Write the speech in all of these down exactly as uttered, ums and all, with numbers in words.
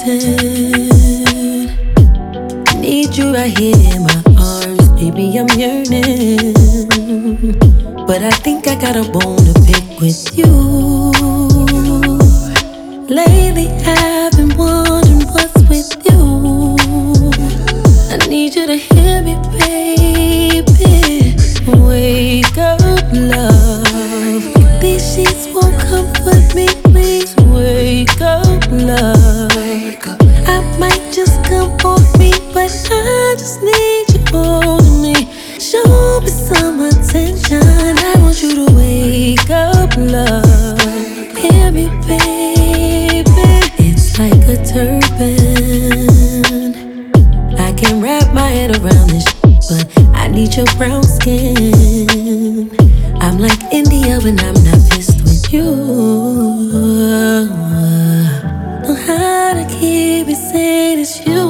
hurting. Need you right here in my arms, baby, I'm yearning. But I think I got a bone to pick with you. Lately I've been wondering what's with you. I need you to hear me, baby. Wake up, love. These sheets won't comfort me, please. Wake up, love. I might just come for me, but I just need you holding me. Show me some attention. I want you to wake up, love. Hear me, baby. It's like a turban. I can wrap my head around this, but I need your brown skin. I'm like India when I'm not pissed with you. Know how to keep it saying it's you.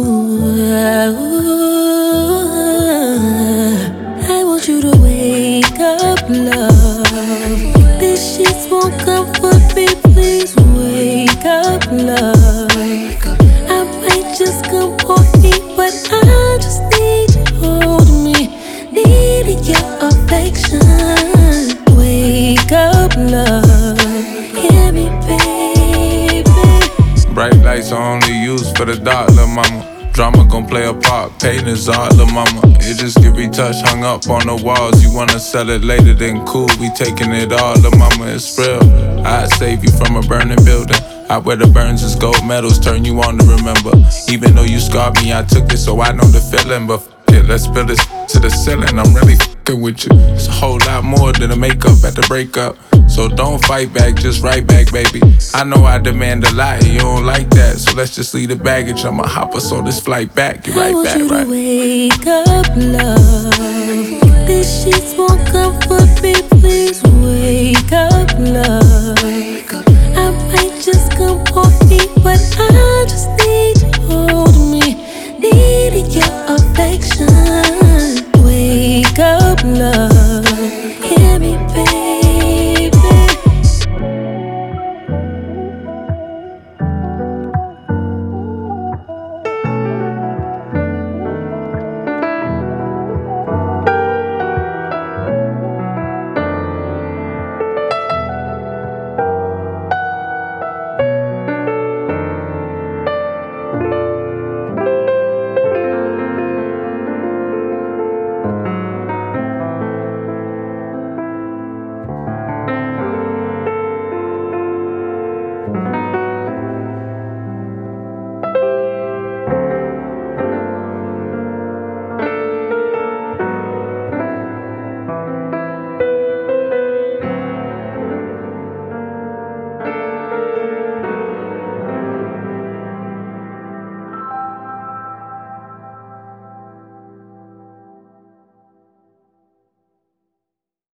I want you to wake up, love. These sheets won't comfort me, please. Wake up, love. I might just come for me, but I just need you holding me. Needing your affection. Wake up, love. Hear me, baby. Bright lights are only used for the dark, lil' mama. Drama gon' play a part, pain is art, lil' mama. It just get retouched, hung up on the walls. You wanna sell it later, then cool, we taking it all, lil' mama, it's real. I'd save you from a burning building. I wear the burns as gold medals, turn you on to remember. Even though you scarred me, I took it, so I know the feeling. But f it, let's spill this to the ceiling. I'm really f***ing with you. It's a whole lot more than a makeup at the breakup. So don't fight back, just write back, baby. I know I demand a lot, and you don't like that. So let's just leave the baggage. I'ma hop us on this flight back. Get right back, right? I want you to wake up, love. These sheets won't comfort me, please. Wake up, love.